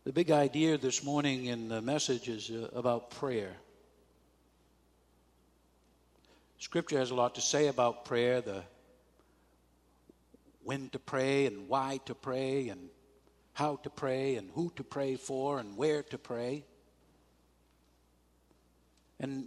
The big idea this morning in the message is about prayer. Scripture has a lot to say about prayer, the when to pray and why to pray and how to pray and who to pray for and where to pray. And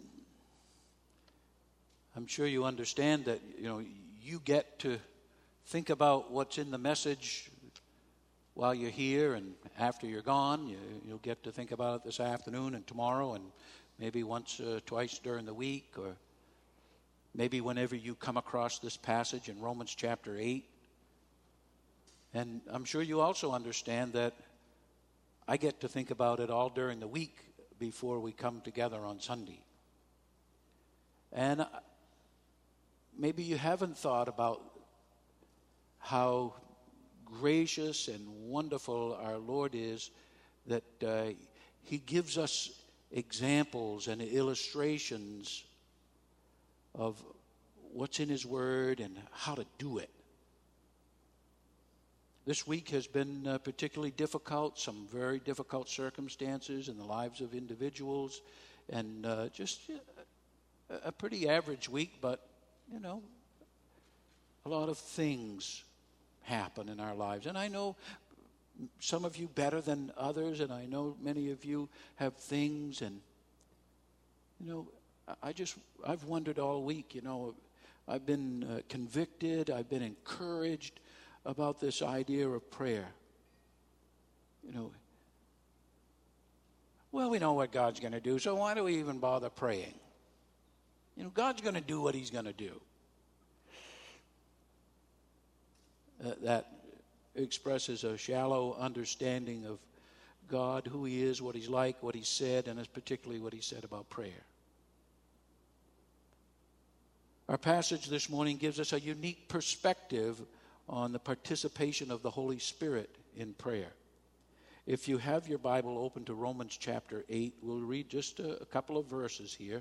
I'm sure you understand that, you get to think about what's in the message while you're here, and after you're gone, you'll get to think about it this afternoon and tomorrow and maybe once or twice during the week, or maybe whenever you come across this passage in Romans chapter 8. And I'm sure you also understand that I get to think about it all during the week before we come together on Sunday. And maybe you haven't thought about how gracious and wonderful our Lord is, that He gives us examples and illustrations of what's in His Word and how to do it. This week has been particularly difficult, some very difficult circumstances in the lives of individuals, and just a pretty average week, but, a lot of things happen in our lives. And I know some of you better than others, and I know many of you have things, and, I've wondered all week, I've been convicted, I've been encouraged about this idea of prayer. Well, we know what God's going to do, so why do we even bother praying? God's going to do what He's going to do. That expresses a shallow understanding of God, who He is, what He's like, what He said, and particularly what He said about prayer. Our passage this morning gives us a unique perspective on the participation of the Holy Spirit in prayer. If you have your Bible open to Romans chapter 8, we'll read just a couple of verses here.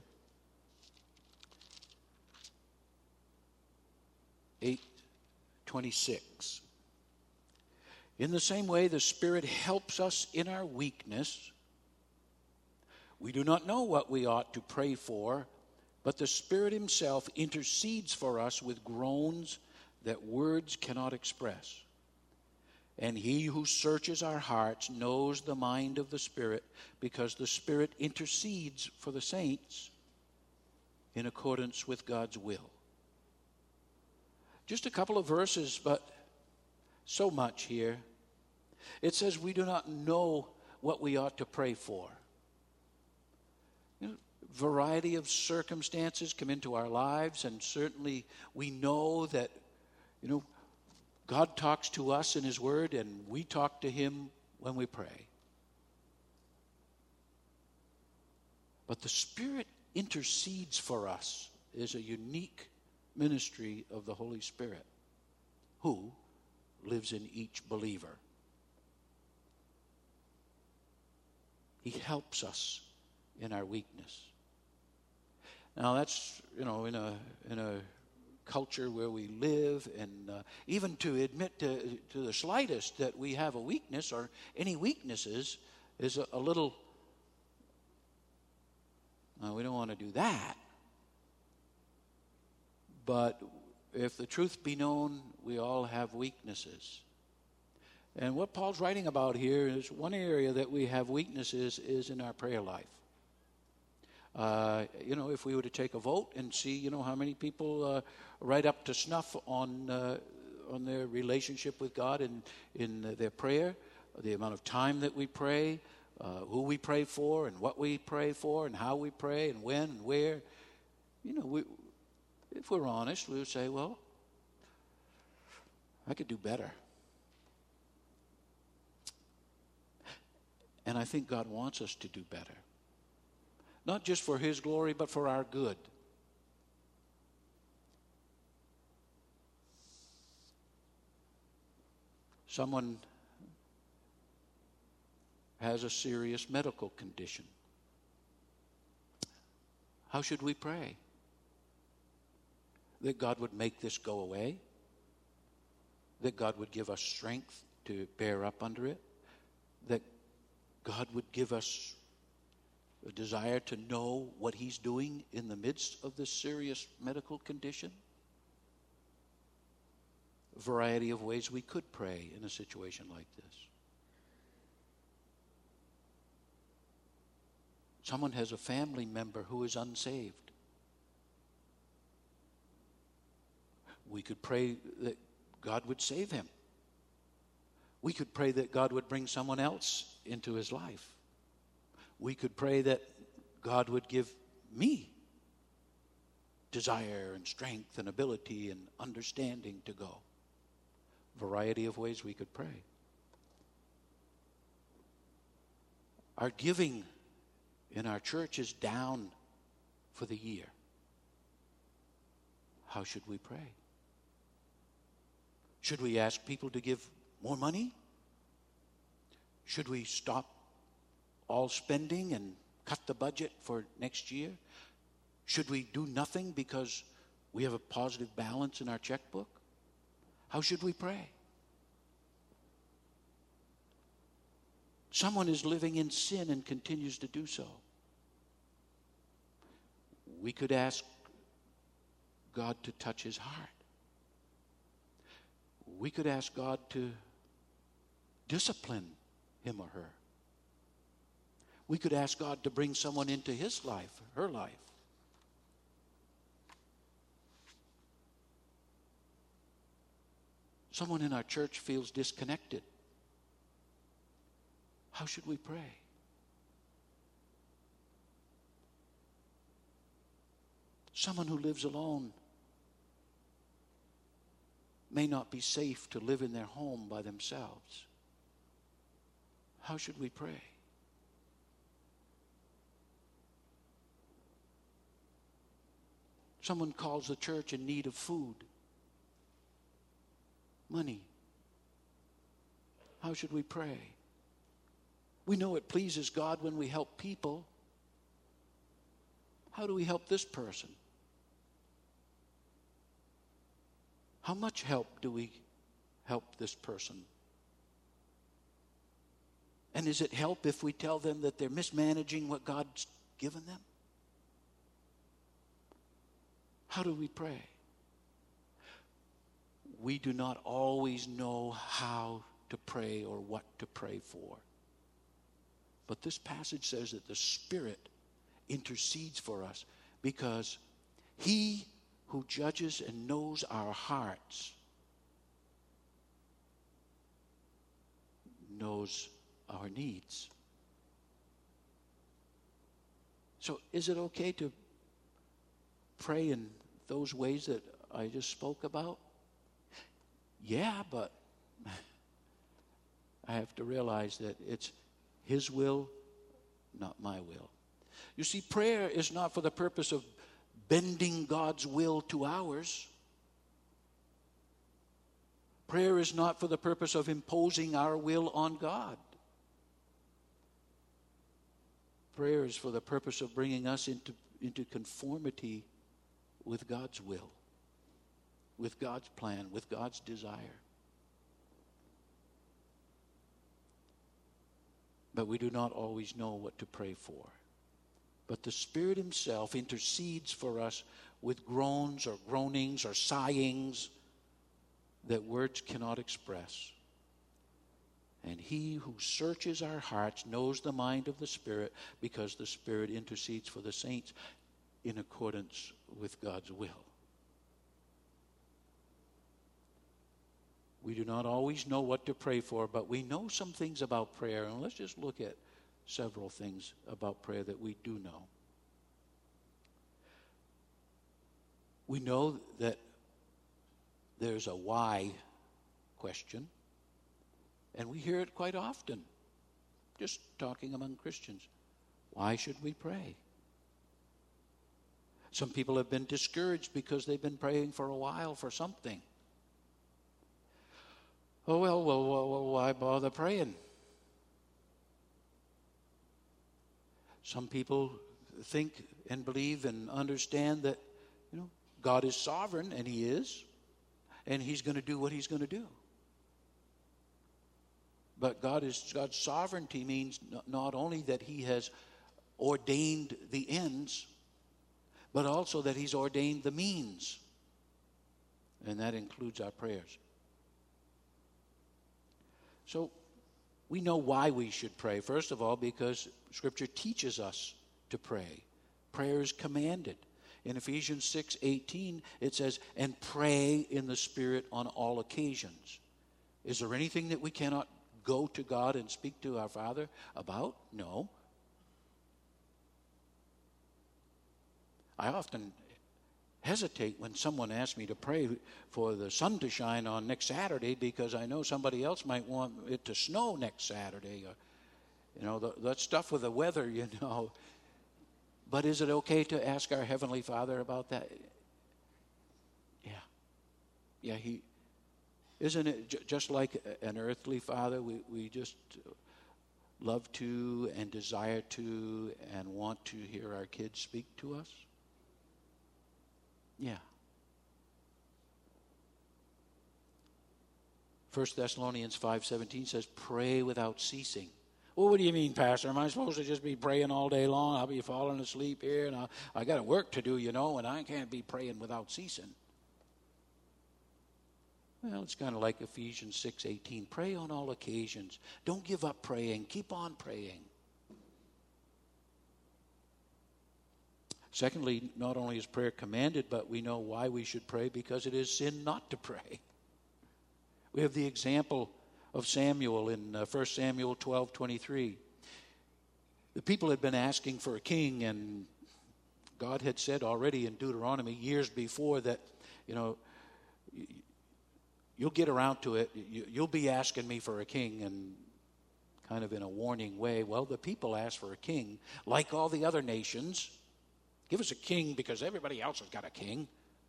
8:26. In the same way, the Spirit helps us in our weakness. We do not know what we ought to pray for, but the Spirit Himself intercedes for us with groans that words cannot express. And He who searches our hearts knows the mind of the Spirit, because the Spirit intercedes for the saints in accordance with God's will. Just a couple of verses, but so much here. It says we do not know what we ought to pray for. Variety of circumstances come into our lives, and certainly we know that, God talks to us in His Word, and we talk to Him when we pray. But the Spirit intercedes for us is a unique ministry of the Holy Spirit, who lives in each believer. He helps us in our weakness. Now that's, in a culture where we live, and even to admit to the slightest that we have a weakness or any weaknesses is a little, we don't want to do that. But if the truth be known, we all have weaknesses. And what Paul's writing about here is one area that we have weaknesses is in our prayer life. If we were to take a vote and see, how many people right up to snuff on their relationship with God in their prayer, the amount of time that we pray, who we pray for, and what we pray for, and how we pray, and when and where, if we're honest, we would say, well, I could do better. And I think God wants us to do better. Not just for His glory, but for our good. Someone has a serious medical condition. How should we pray? That God would make this go away? That God would give us strength to bear up under it? That God would give us a desire to know what He's doing in the midst of this serious medical condition. A variety of ways we could pray in a situation like this. Someone has a family member who is unsaved. We could pray that God would save him. We could pray that God would bring someone else into his life. We could pray that God would give me desire and strength and ability and understanding to go. Variety of ways we could pray. Our giving in our church is down for the year. How should we pray? Should we ask people to give more money? Should we stop all spending and cut the budget for next year? Should we do nothing because we have a positive balance in our checkbook? How should we pray? Someone is living in sin and continues to do so. We could ask God to touch his heart. We could ask God to discipline him or her. We could ask God to bring someone into his life, her life. Someone in our church feels disconnected. How should we pray? Someone who lives alone may not be safe to live in their home by themselves. How should we pray? Someone calls the church in need of food, money. How should we pray? We know it pleases God when we help people. How do we help this person? How much help do we help this person? And is it help if we tell them that they're mismanaging what God's given them? How do we pray? We do not always know how to pray or what to pray for. But this passage says that the Spirit intercedes for us because he who judges and knows our hearts knows our needs. So is it okay to pray in those ways that I just spoke about? Yeah, but I have to realize that it's his will, not my will. You see, prayer is not for the purpose of bending God's will to ours. Prayer is not for the purpose of imposing our will on God. Prayer is for the purpose of bringing us into conformity with God's will, with God's plan, with God's desire. But we do not always know what to pray for. But the Spirit himself intercedes for us with groans or groanings or sighings that words cannot express. And he who searches our hearts knows the mind of the Spirit, because the Spirit intercedes for the saints in accordance with God's will. We do not always know what to pray for, but we know some things about prayer. And let's just look at several things about prayer that we do know. We know that there's a why question, and we hear it quite often, just talking among Christians. Why should we pray? Some people have been discouraged because they've been praying for a while for something. Oh, well, why bother praying? Some people think and believe and understand that, God is sovereign, and he is, and he's going to do what he's going to do. But God's sovereignty means not only that he has ordained the ends, but also that he's ordained the means. And that includes our prayers. So we know why we should pray. First of all, because Scripture teaches us to pray. Prayer is commanded. In Ephesians 6:18, it says, and pray in the Spirit on all occasions. Is there anything that we cannot go to God and speak to our Father about? No. I often hesitate when someone asks me to pray for the sun to shine on next Saturday because I know somebody else might want it to snow next Saturday. Or, that stuff with the weather, But is it okay to ask our Heavenly Father about that? Yeah, isn't it just like an earthly father? We just love to and desire to and want to hear our kids speak to us? Yeah. 1 Thessalonians 5:17 says, pray without ceasing. Well, what do you mean, Pastor? Am I supposed to just be praying all day long? I'll be falling asleep here, and I got work to do, and I can't be praying without ceasing. Well, it's kind of like Ephesians 6:18. Pray on all occasions. Don't give up praying. Keep on praying. Secondly, not only is prayer commanded, but we know why we should pray, because it is sin not to pray. We have the example of Samuel in 1 Samuel 12:23. The people had been asking for a king, and God had said already in Deuteronomy years before that, you'll get around to it. You'll be asking me for a king, and kind of in a warning way. Well, the people asked for a king, like all the other nations. Give us a king because everybody else has got a king.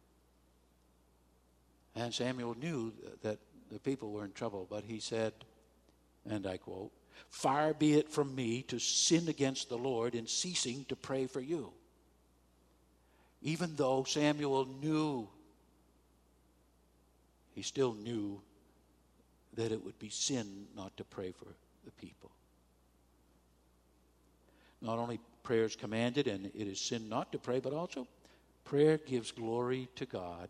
And Samuel knew that the people were in trouble, but he said, and I quote, far be it from me to sin against the Lord in ceasing to pray for you. Even though Samuel knew, he still knew that it would be sin not to pray for the people. Not only prayer is commanded and it is sin not to pray, but also prayer gives glory to God.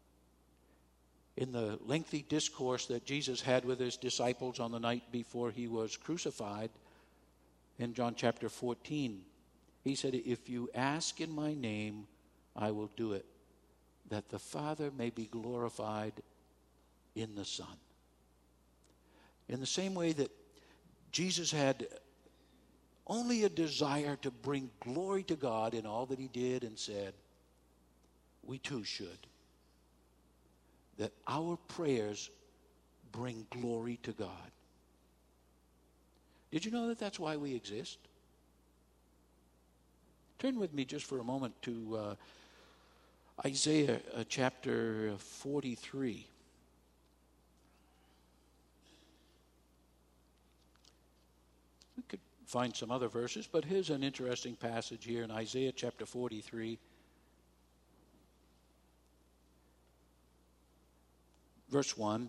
In the lengthy discourse that Jesus had with his disciples on the night before he was crucified, in John chapter 14, he said, if you ask in my name, I will do it, that the Father may be glorified in the Son. In the same way that Jesus had only a desire to bring glory to God in all that he did and said, we too should. That our prayers bring glory to God. Did you know that that's why we exist? Turn with me just for a moment to Isaiah chapter 43. We could find some other verses, but here's an interesting passage here in Isaiah chapter 43. Verse 1.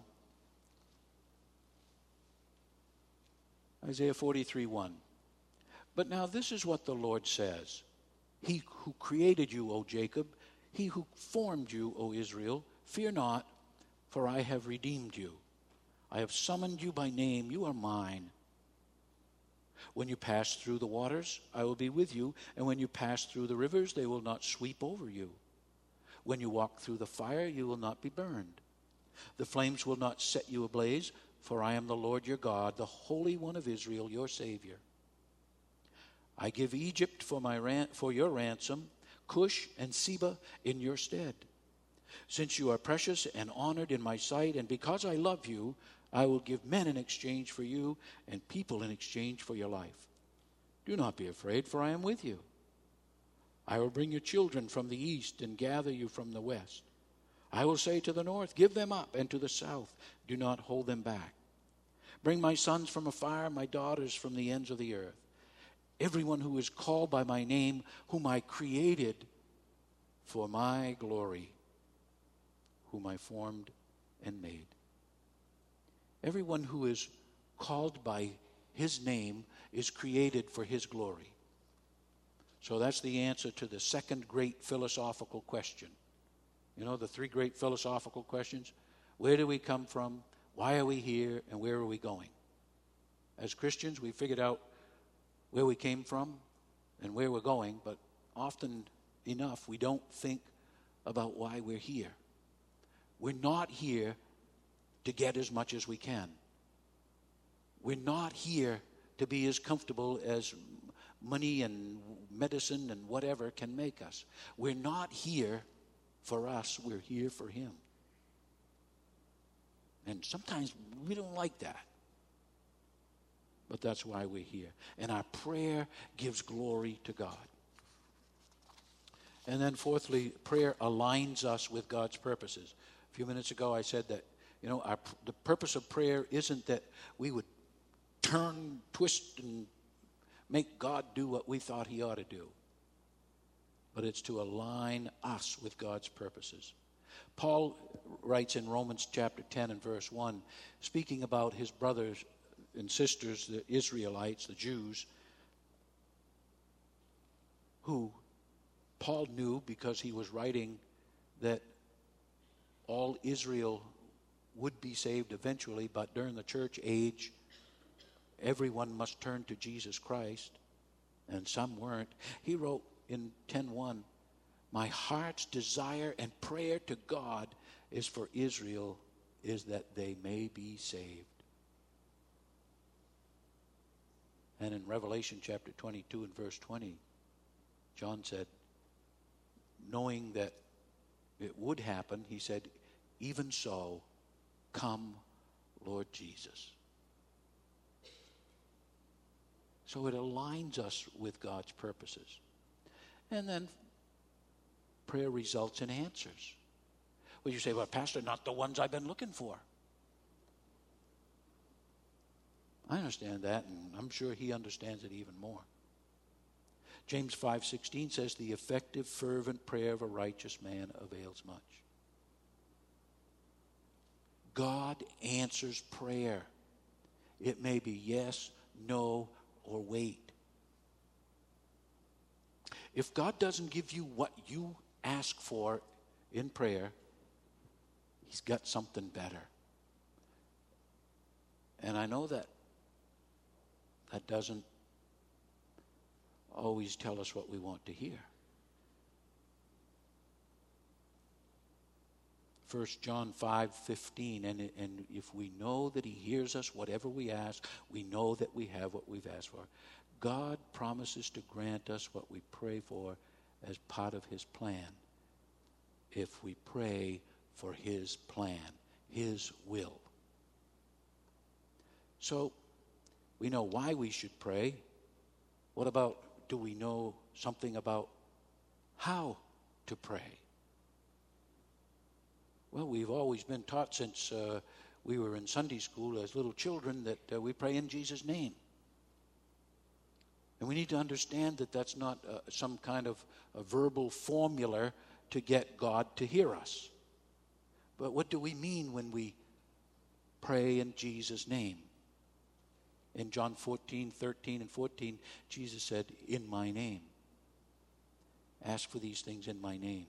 Isaiah 43:1. But now this is what the Lord says. He who created you, O Jacob, he who formed you, O Israel, fear not, for I have redeemed you. I have summoned you by name, you are mine. When you pass through the waters, I will be with you, and when you pass through the rivers, they will not sweep over you. When you walk through the fire, you will not be burned. The flames will not set you ablaze, for I am the Lord your God, the Holy One of Israel, your Savior. I give Egypt for your ransom, Cush and Seba in your stead. Since you are precious and honored in my sight, and because I love you, I will give men in exchange for you, and people in exchange for your life. Do not be afraid, for I am with you. I will bring your children from the east and gather you from the west. I will say to the north, give them up, and to the south, do not hold them back. Bring my sons from afar, my daughters from the ends of the earth. Everyone who is called by my name, whom I created for my glory, whom I formed and made. Everyone who is called by his name is created for his glory. So that's the answer to the second great philosophical question. You know, the three great philosophical questions: where do we come from? Why are we here? And where are we going? As Christians, we figured out where we came from and where we're going, but often enough, we don't think about why we're here. We're not here to get as much as we can. We're not here to be as comfortable as money and medicine and whatever can make us. We're not here for us, we're here for him. And sometimes we don't like that. But that's why we're here. And our prayer gives glory to God. And then fourthly, prayer aligns us with God's purposes. A few minutes ago I said that, the purpose of prayer isn't that we would turn, twist, and make God do what we thought he ought to do. But it's to align us with God's purposes. Paul writes in Romans chapter 10 and verse 1, speaking about his brothers and sisters, the Israelites, the Jews, who Paul knew because he was writing that all Israel would be saved eventually, but during the church age, everyone must turn to Jesus Christ, and some weren't. He wrote in 10:1, my heart's desire and prayer to God is for Israel, is that they may be saved. And in Revelation chapter 22 and verse 20, John said, knowing that it would happen, he said, even so, come, Lord Jesus. So it aligns us with God's purposes. And then prayer results in answers. Well, you say, well, Pastor, not the ones I've been looking for. I understand that, and I'm sure he understands it even more. James 5:16 says, the effective, fervent prayer of a righteous man avails much. God answers prayer. It may be yes, no, or wait. If God doesn't give you what you ask for in prayer, he's got something better. And I know that doesn't always tell us what we want to hear. 1 John 5:15, and if we know that he hears us, whatever we ask, we know that we have what we've asked for. God promises to grant us what we pray for as part of his plan, if we pray for his plan, his will. So, we know why we should pray. What about, do we know something about how to pray? Well, we've always been taught since we were in Sunday school as little children that we pray in Jesus' name. And we need to understand that that's not some kind of a verbal formula to get God to hear us. But what do we mean when we pray in Jesus' name? In John 14:13 and 14, Jesus said, in my name. Ask for these things in my name.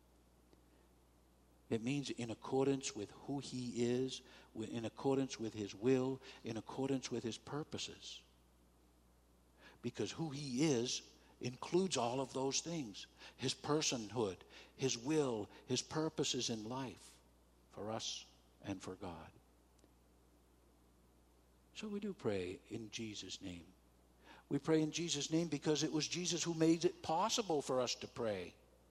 It means in accordance with who he is, in accordance with his will, in accordance with his purposes. Because who he is includes all of those things. His personhood, his will, his purposes in life for us and for God. So we do pray in Jesus' name. We pray in Jesus' name because it was Jesus who made it possible for us to pray.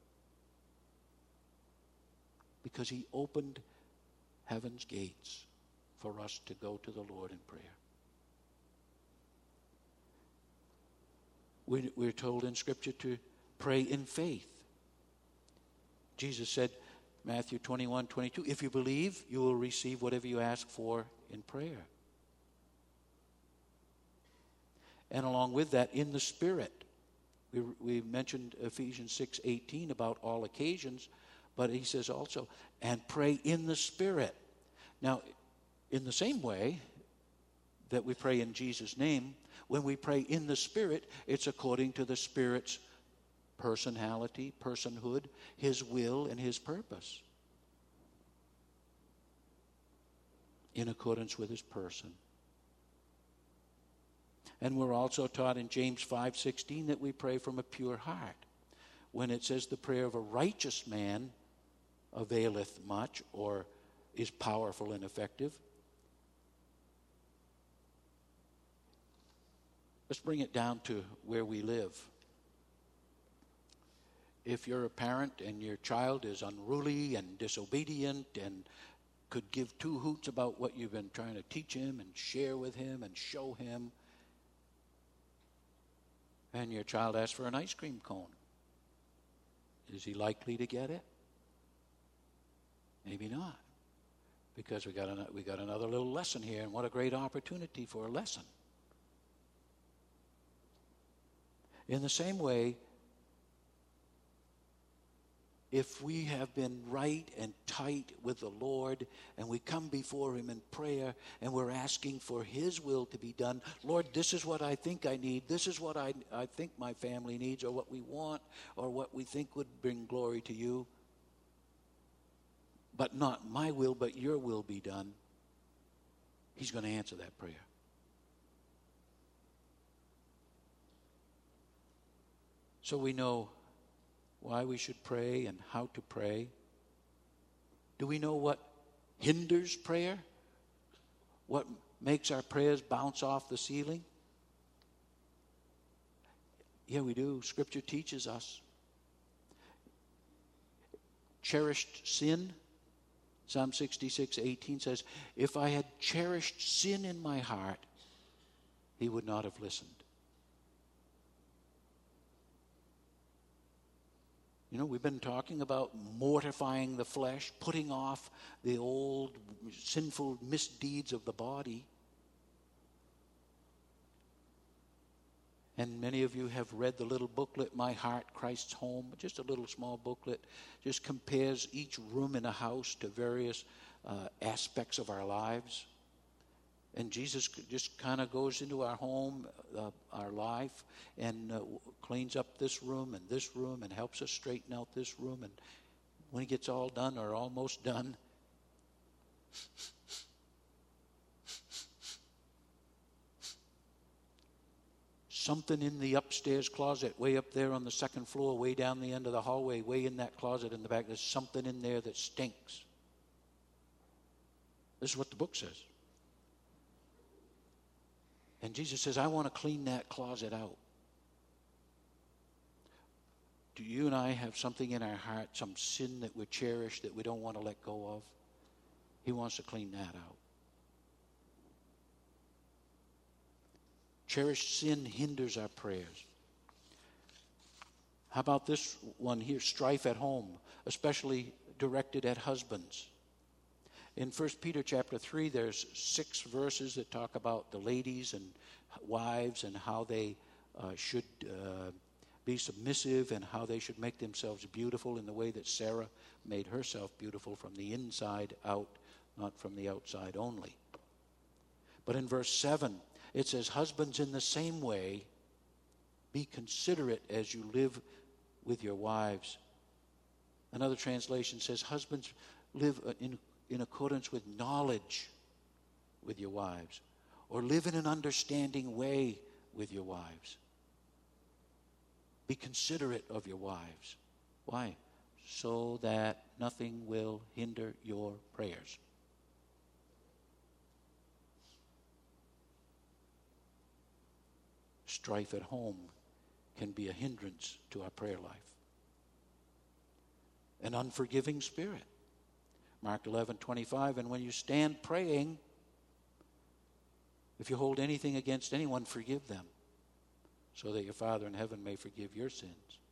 Because he opened heaven's gates for us to go to the Lord in prayer. We're told in Scripture to pray in faith. Jesus said, Matthew 21:22, if you believe, you will receive whatever you ask for in prayer. And along with that, in the Spirit. We mentioned Ephesians 6:18 about all occasions, but he says also, and pray in the Spirit. Now, in the same way, that we pray in Jesus' name. When we pray in the Spirit, it's according to the Spirit's personality, personhood, His will, and His purpose. In accordance with His person. And we're also taught in James 5:16 that we pray from a pure heart. When it says the prayer of a righteous man availeth much, or is powerful and effective. Let's bring it down to where we live. If you're a parent and your child is unruly and disobedient and could give two hoots about what you've been trying to teach him and share with him and show him, and your child asks for an ice cream cone, is he likely to get it? Maybe not. Because we got another little lesson here, and what a great opportunity for a lesson. In the same way, if we have been right and tight with the Lord and we come before Him in prayer and we're asking for His will to be done, Lord, this is what I think I need, this is what I think my family needs, or what we want, or what we think would bring glory to You, but not my will, but Your will be done, He's going to answer that prayer. So we know why we should pray and how to pray. Do we know what hinders prayer? What makes our prayers bounce off the ceiling? Yeah, we do. Scripture teaches us. Cherished sin. Psalm 66:18 says, if I had cherished sin in my heart, He would not have listened. You know, we've been talking about mortifying the flesh, putting off the old sinful misdeeds of the body. And many of you have read the little booklet, My Heart, Christ's Home, just a little small booklet, just compares each room in a house to various aspects of our lives. And Jesus just kind of goes into our home, our life, and cleans up this room and helps us straighten out this room. And when He gets all done or almost done, something in the upstairs closet, way up there on the second floor, way down the end of the hallway, way in that closet in the back, there's something in there that stinks. This is what the book says. And Jesus says, I want to clean that closet out. Do you and I have something in our heart, some sin that we cherish that we don't want to let go of? He wants to clean that out. Cherished sin hinders our prayers. How about this one here, strife at home, especially directed at husbands? In 1 Peter chapter 3, there's 6 verses that talk about the ladies and wives and how they should be submissive and how they should make themselves beautiful in the way that Sarah made herself beautiful from the inside out, not from the outside only. But in verse 7, it says, husbands, in the same way, be considerate as you live with your wives. Another translation says, husbands, live in accordance with knowledge with your wives, or live in an understanding way with your wives. Be considerate of your wives. Why? So that nothing will hinder your prayers. Strife at home can be a hindrance to our prayer life. An unforgiving spirit. Mark 11:25, and when you stand praying, if you hold anything against anyone, forgive them, so that your Father in heaven may forgive your sins.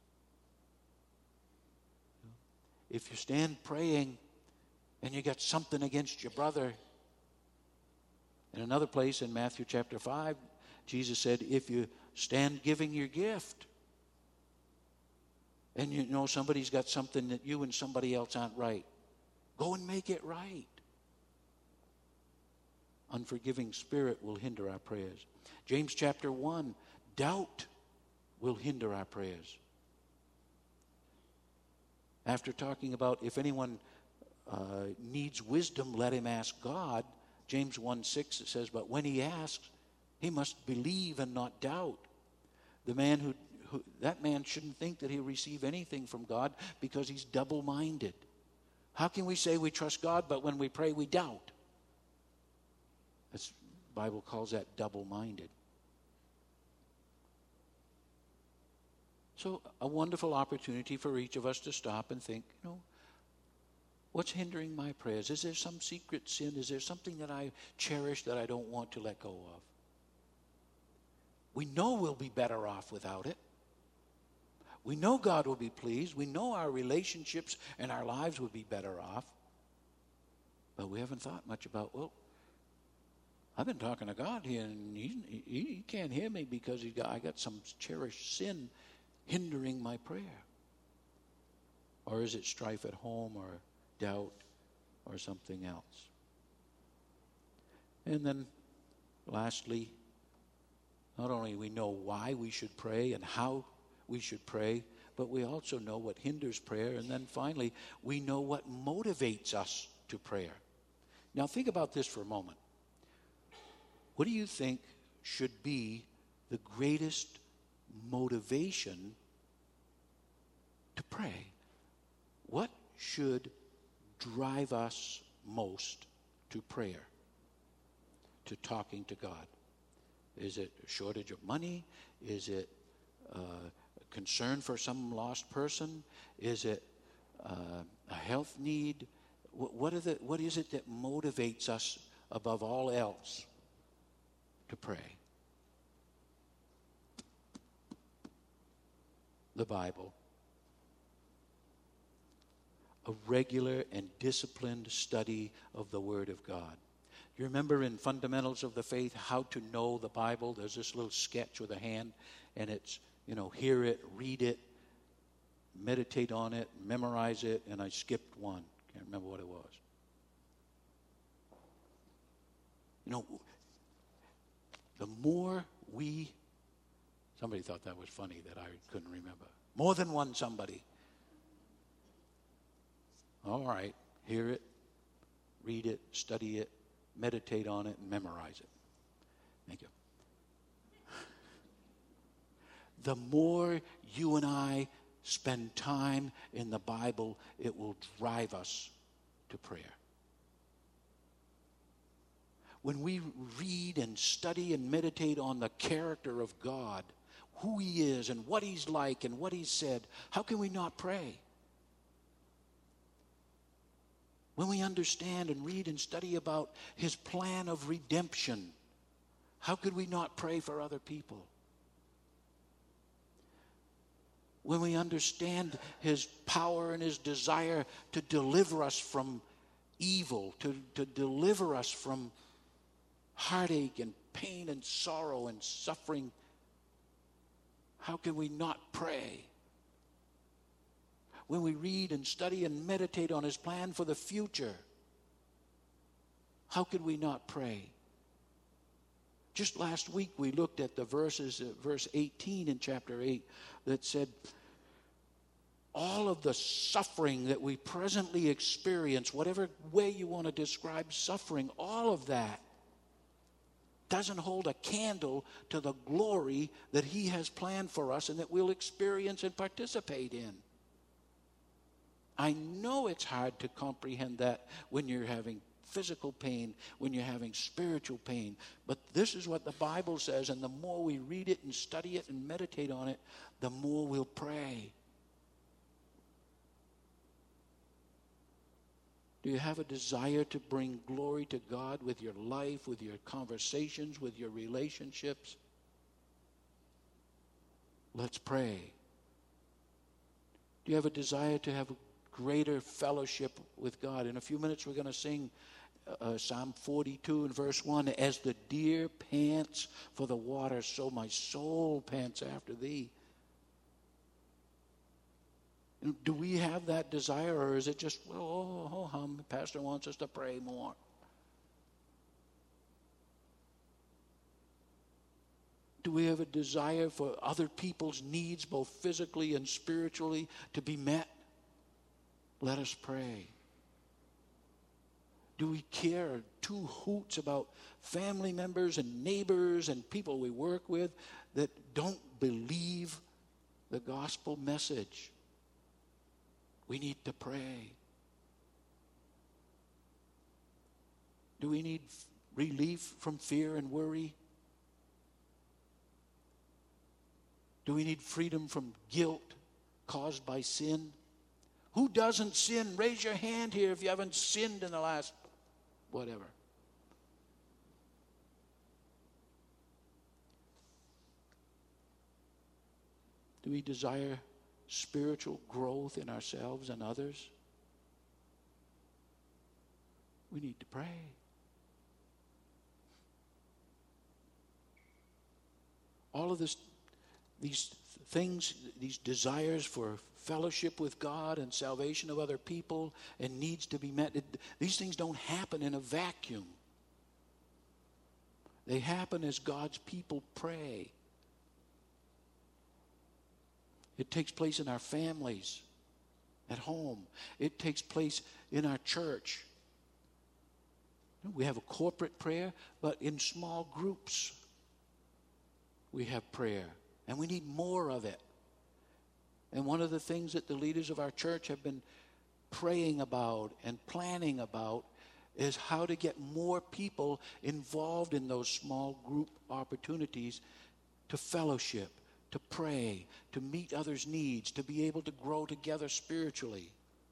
If you stand praying and you got something against your brother, in another place in Matthew chapter 5, Jesus said, if you stand giving your gift, and you know somebody's got something that you and somebody else aren't right, go and make it right. unforgiving spirit will hinder our prayers. James chapter 1, doubt will hinder our prayers. After talking about if anyone needs wisdom, let him ask God, James 1:6 it says, but when he asks, he must believe and not doubt. The man that man shouldn't think that he'll receive anything from God because he's double-minded. How can we say we trust God, but when we pray we doubt? The Bible calls that double-minded. So a wonderful opportunity for each of us to stop and think, what's hindering my prayers? Is there some secret sin? Is there something that I cherish that I don't want to let go of? We know we'll be better off without it. We know God will be pleased. We know our relationships and our lives will be better off. But we haven't thought much about, I've been talking to God here, and he can't hear me because I got some cherished sin hindering my prayer. Or is it strife at home or doubt or something else? And then lastly, not only we know why we should pray and how we should pray, but we also know what hinders prayer. And then finally, we know what motivates us to prayer. Now think about this for a moment. What do you think should be the greatest motivation to pray? What should drive us most to prayer, to talking to God? Is it a shortage of money? Is it concern for some lost person? Is it a health need? What is it that motivates us above all else to pray? The Bible. A regular and disciplined study of the Word of God. You remember in Fundamentals of the Faith, how to know the Bible? There's this little sketch with a hand, and it's, hear it, read it, meditate on it, memorize it, and I skipped one. Can't remember what it was. The more somebody thought that was funny that I couldn't remember. More than one somebody. All right, hear it, read it, study it, meditate on it, and memorize it. Thank you. The more you and I spend time in the Bible, it will drive us to prayer. When we read and study and meditate on the character of God, who He is and what He's like and what He's said, how can we not pray? When we understand and read and study about His plan of redemption, how could we not pray for other people? When we understand His power and His desire to deliver us from evil, to deliver us from heartache and pain and sorrow and suffering, how can we not pray? When we read and study and meditate on His plan for the future, how could we not pray? Just last week we looked at the verse 18 in chapter 8 that said, all of the suffering that we presently experience, whatever way you want to describe suffering, all of that doesn't hold a candle to the glory that He has planned for us and that we'll experience and participate in. I know it's hard to comprehend that when you're having physical pain, when you're having spiritual pain. But this is what the Bible says, and the more we read it and study it and meditate on it, the more we'll pray. Do you have a desire to bring glory to God with your life, with your conversations, with your relationships? Let's pray. Do you have a desire to have a greater fellowship with God? In a few minutes we're going to sing Psalm 42 and verse 1. As the deer pants for the water, so my soul pants after thee. Do we have that desire, or is it just, the pastor wants us to pray more? Do we have a desire for other people's needs, both physically and spiritually, to be met? Let us pray. Do we care two hoots about family members and neighbors and people we work with that don't believe the gospel message? We need to pray. Do we need relief from fear and worry? Do we need freedom from guilt caused by sin? Who doesn't sin? Raise your hand here if you haven't sinned in the last whatever. Do we desire spiritual growth in ourselves and others? We need to pray. All of these things, these desires for fellowship with God and salvation of other people and needs to be met, these things don't happen in a vacuum. They happen as God's people pray. It takes place in our families, at home. It takes place in our church. We have a corporate prayer, but in small groups we have prayer. And we need more of it. And one of the things that the leaders of our church have been praying about and planning about is how to get more people involved in those small group opportunities to fellowship, to pray, to meet others' needs, to be able to grow together spiritually,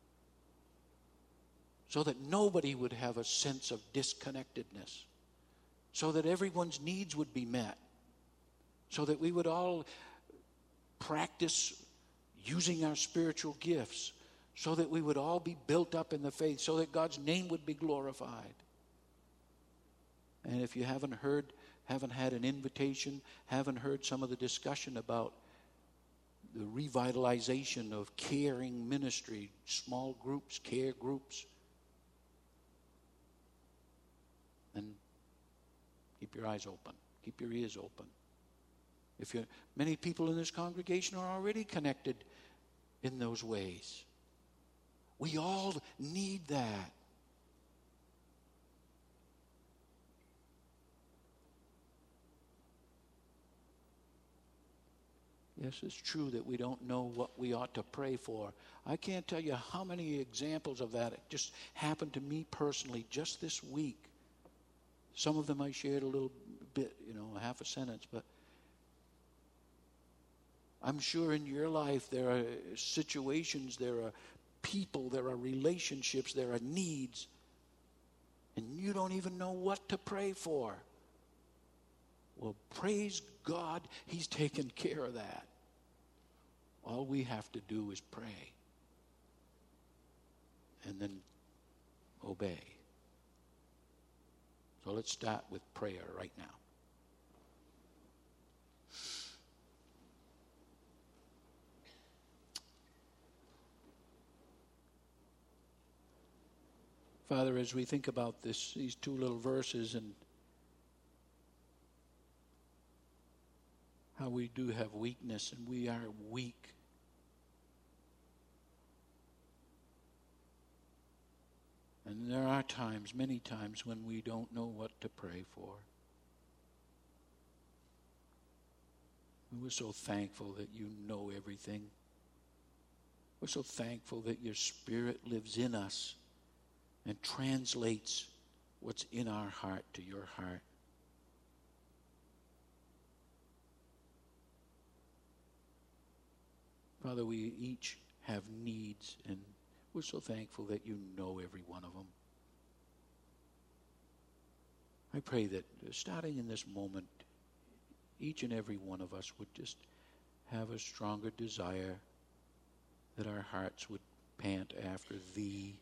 so that nobody would have a sense of disconnectedness, so that everyone's needs would be met, so that we would all practice using our spiritual gifts, so that we would all be built up in the faith, so that God's name would be glorified. And if you haven't had an invitation, haven't heard some of the discussion about the revitalization of caring ministry, small groups, care groups, then keep your eyes open, keep your ears open. Many people in this congregation are already connected in those ways. We all need that. Yes, it's true that we don't know what we ought to pray for. I can't tell you how many examples of that just happened to me personally just this week. Some of them I shared a little bit, half a sentence, but I'm sure in your life there are situations, there are people, there are relationships, there are needs, and you don't even know what to pray for. Well, praise God, He's taken care of that. All we have to do is pray and then obey. So let's start with prayer right now. Father, as we think about these two little verses and how we do have weakness and we are weak, and there are times, many times, when we don't know what to pray for. We're so thankful that you know everything. We're so thankful that your Spirit lives in us and translates what's in our heart to your heart. Father, we each have needs, and we're so thankful that you know every one of them. I pray that starting in this moment, each and every one of us would just have a stronger desire, that our hearts would pant after thee,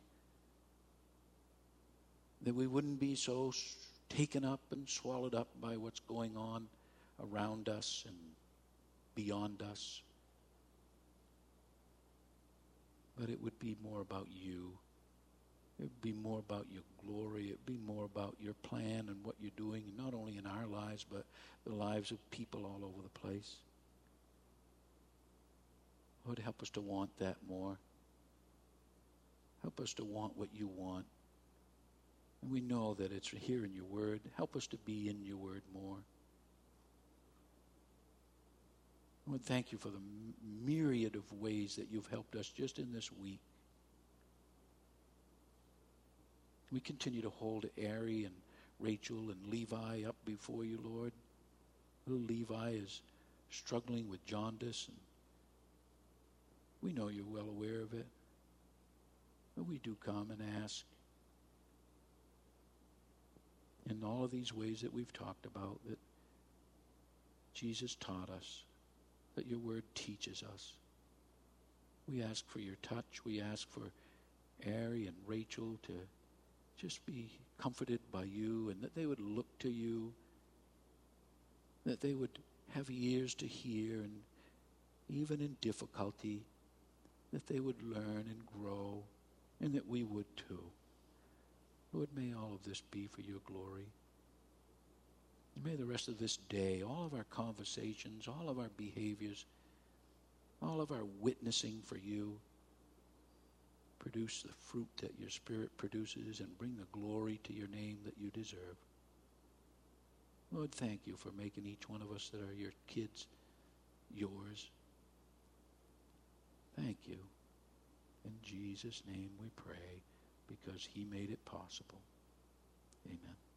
that we wouldn't be so taken up and swallowed up by what's going on around us and beyond us, but it would be more about you It'd be more about your glory. It'd be more about your plan and what you're doing, not only in our lives, but the lives of people all over the place. Lord, help us to want that more. Help us to want what you want. And we know that it's here in your word. Help us to be in your word more. Lord, thank you for the myriad of ways that you've helped us just in this week. We continue to hold Ari and Rachel and Levi up before you, Lord. Little Levi is struggling with jaundice, and we know you're well aware of it. But we do come and ask in all of these ways that we've talked about that Jesus taught us, that your word teaches us. We ask for your touch. We ask for Ari and Rachel to just be comforted by you, and that they would look to you, that they would have ears to hear, and even in difficulty, that they would learn and grow, and that we would too. Lord, may all of this be for your glory. And may the rest of this day, all of our conversations, all of our behaviors, all of our witnessing for you, produce the fruit that your Spirit produces and bring the glory to your name that you deserve. Lord, thank you for making each one of us that are your kids yours. Thank you. In Jesus' name we pray, because he made it possible. Amen.